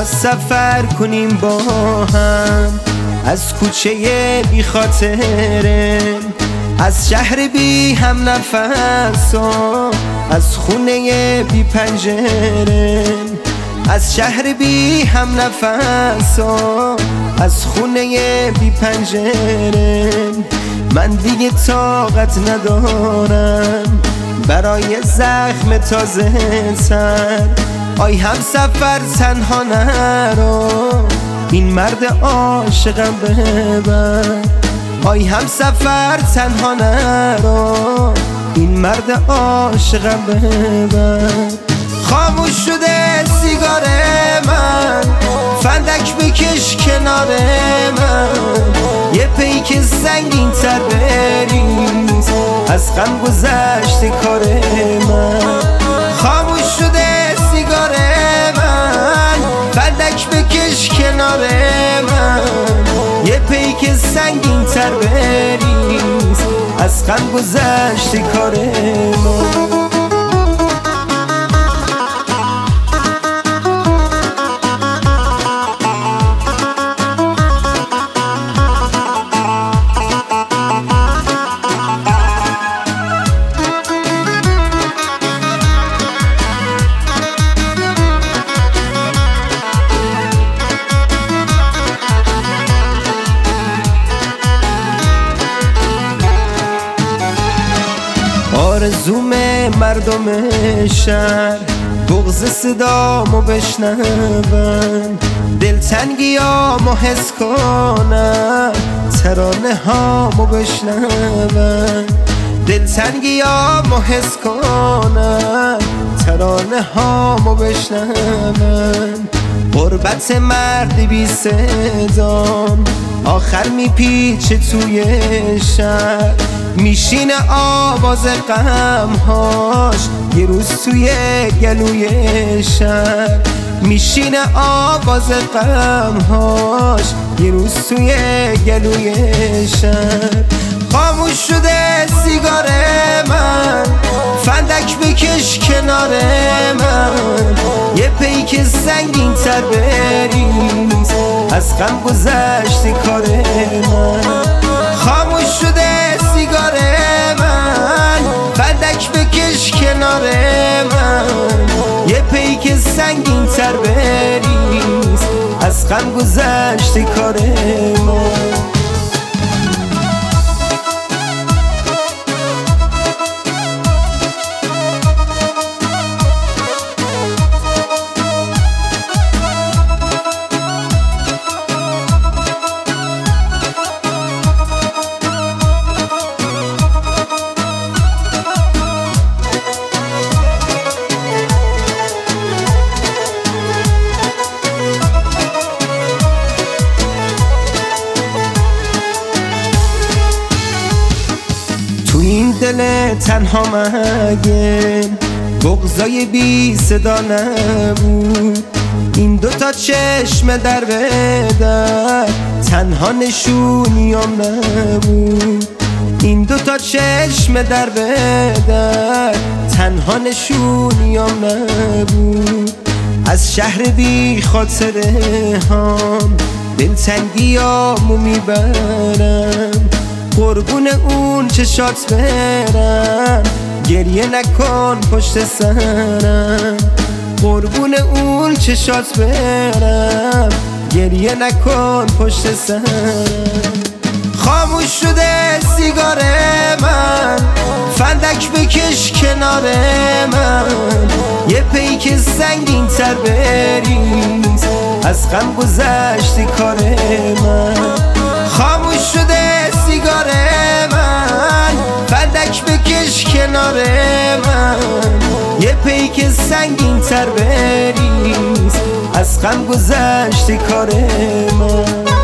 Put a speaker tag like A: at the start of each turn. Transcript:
A: سفر کنیم با هم از کوچه بی خاطره، از شهر بی هم نفس و از خونه بی پنجره، از شهر بی هم نفس و از خونه بی پنجره. من دیگه طاقت ندارم برای زخم تازه تر. آی هم سفر تنها نرو، این مرد عاشقم ببر. آی هم سفر تنها نرو، این مرد عاشقم ببر. خاموش شده سیگار من، فندک بکش کنار من، یه پیک سنگین تر بریز از غم گذشته کار من. خاموش شده سیگار من، فندک بکش کنار من، یه پیک سنگین تر بریز از غم گذشته کار من. آرزوم مردم شهر بغض صدامو بشنون، دلتنگیامو حس کنم، ترانه هامو بشنون، دلتنگیامو حس کنم، ترانه هامو بشنون. غربت مرد بی صدام آخر میپیچه توی شهر، میشینه آواز غمهاش یه روز توی گلوی شهر، میشینه آواز غمهاش یه روز توی گلوی شهر. خاموش شده سیگار من، فندک بکش کنار من، یه پیک سنگین تر بریز از غم گذشته کار من. خاموش شده سیگار من، فندک بکش کنار من، یه پیک سنگین تر بریز از غم گذشته کار من. تو این دل تنها مگه بغضای بی صدا نبود، این دوتا چشم در به در تنها نشونیام نبود، این دوتا چشم در به در تنها نشونیام نبود. از شهر بی خاطره هام دلتنگیامو میبرم، قربون اون چشات برم، گریه نکن پشت سرم، قربون اون چشات برم، گریه نکن پشت سرم. خاموش شده سیگار من، فندک بکش کنار من، یه پیک سنگین تر بریز از غم گذشته کار من. خاموش شده سیگار من، فندک بکش کنار من، یه پیک سنگین تر بریز از غم گذشته کار من.